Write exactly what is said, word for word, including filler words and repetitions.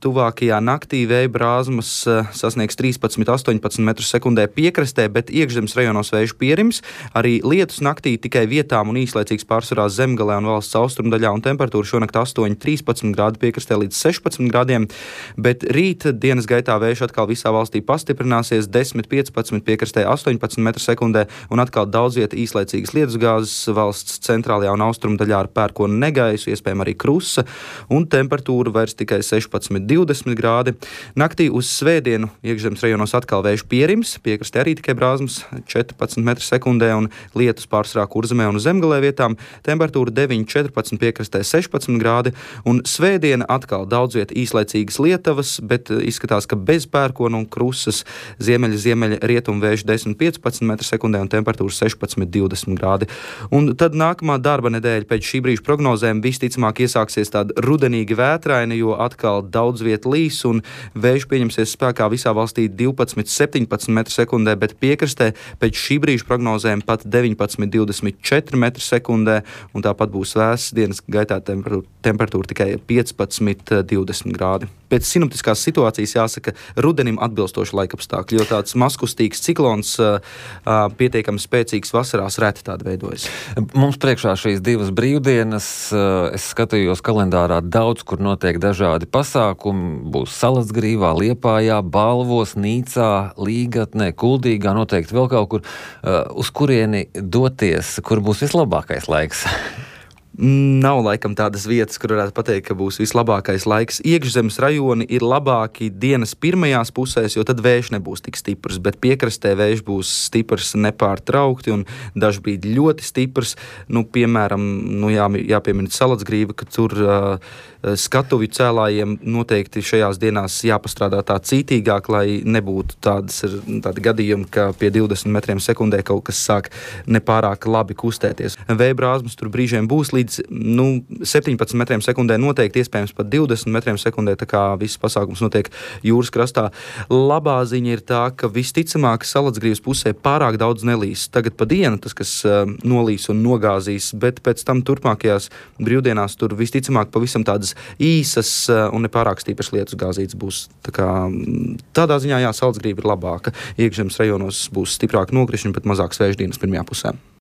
tuvākajā naktī vēja brāzmas sasniegs trīspadsmit līdz astoņpadsmit metrus sekundē piekrastē, bet iekšzemes rajonos vējš pierims. Arī lietus naktī tikai vietām un īslaicīgs pārsvarā zemgalē un valsts austrumdaļā, un temperatūra šonakt astoņi līdz trīspadsmit grādi piekrastē līdz sešpadsmit grādiem, bet rīt dienas gaitā vējš atkal visā valstī pastiprināsies desmit līdz piecpadsmit, piekrastē astoņpadsmit metru sekundē, un atkal daudz vieta īslaicīgas lietusgāzes valsts centrālajā un austrumdaļā ar pērkonu negaisu, iespējams arī krusa, un temperatūra vairs tikai sešpadsmit līdz divdesmit grādi. Naktī uz svētdienu iekšzemes rajonos atkal vējš pierims, piekrastē arī tikai brāzmas četrpadsmit metru sekundē un lietus pārsvarā Kurzemē un zemgalē vietām. Temperatūra deviņi līdz četrpadsmit, piekrastē sešpadsmit grādi, un svētdiena atkal daudz vieta īslaicīgas lietavas, bet izskatās, ka bez pērkona un krusas ziemeļa ziemeļa rietumu vējš desmit līdz piecpadsmit metru sekundē un temperatūra sešpadsmit līdz divdesmit grādi. Un tad nākamā darba nedēļa pēc šī brīža prognozēm visticamāk iesāksies tāda rudenīga vētraina, jo atkal daudz vieta līs un vējš pieņemsies spēkā visā valstī divpadsmit līdz septiņpadsmit metru sekundē, bet piekrastē pēc šī brīža prognozēm pat deviņpadsmit līdz divdesmit četri metru sekundē, un tāpat būs vēss dienas gaitā temperatūra, temperatūra tikai piecpadsmit līdz divdesmit grādi. Pēc sinoptiskās situācijas jāsaka rudenim atbilstoši laikapstākļi, jo tāds mazkustīgs ciklons uh, pietiekami spēcīgs vasarās reti tāda veidojas. Mums priekšā šīs divas brīvdienas, es skatījos kalendārā, daudz, kur notiek dažādi pasākumi, būs Salacgrīvā, Liepājā, Balvos, Nīcā, Līgatnē, Kuldīgā, noteikti vēl kaut kur, uz kurieni doties, kur būs vislabākais laiks. Nav laikam tādas vietas, kur varētu pateikt, ka būs vislabākais laiks. Iekšzemes rajoni ir labāki dienas pirmajās pusēs, jo tad vējš nebūs tik stiprs, bet piekrastē vējš būs stiprs nepārtraukti un dažbrīd ļoti stiprs. Nu, piemēram, nu, jā, jāpiemina Salacgrīva, ka tur uh, skatuvju cēlājiem noteikti šajās dienās jāpastrādā tā cītīgāk, lai nebūtu tādas, tādi gadījumi, ka pie divdesmit metriem sekundē kaut kas sāk nepārāk labi kustēties. Vēja brāzmas tur brīžiem būs līdz nu, septiņpadsmit metriem sekundē, noteikti iespējams pat divdesmit metriem sekundē, tā kā viss pasākums notiek jūras krastā. Labā ziņa ir tā, ka visticamāk Salacgrīvas pusē pārāk daudz nelīs. Tagad pa dienu tas, kas uh, nolīs un nogāzīs, bet pēc tam turpmākajās brīvdienās tur visticamāk pavisam tādas īsas uh, un nepārāk stipras lietus gāzītes būs. Tā kā, tādā ziņā jā, Salacgrīva ir labāka. Iekšzemes rajonos būs stiprāk nokrišņi, bet mazāks vējš dienas pirmajā pusē.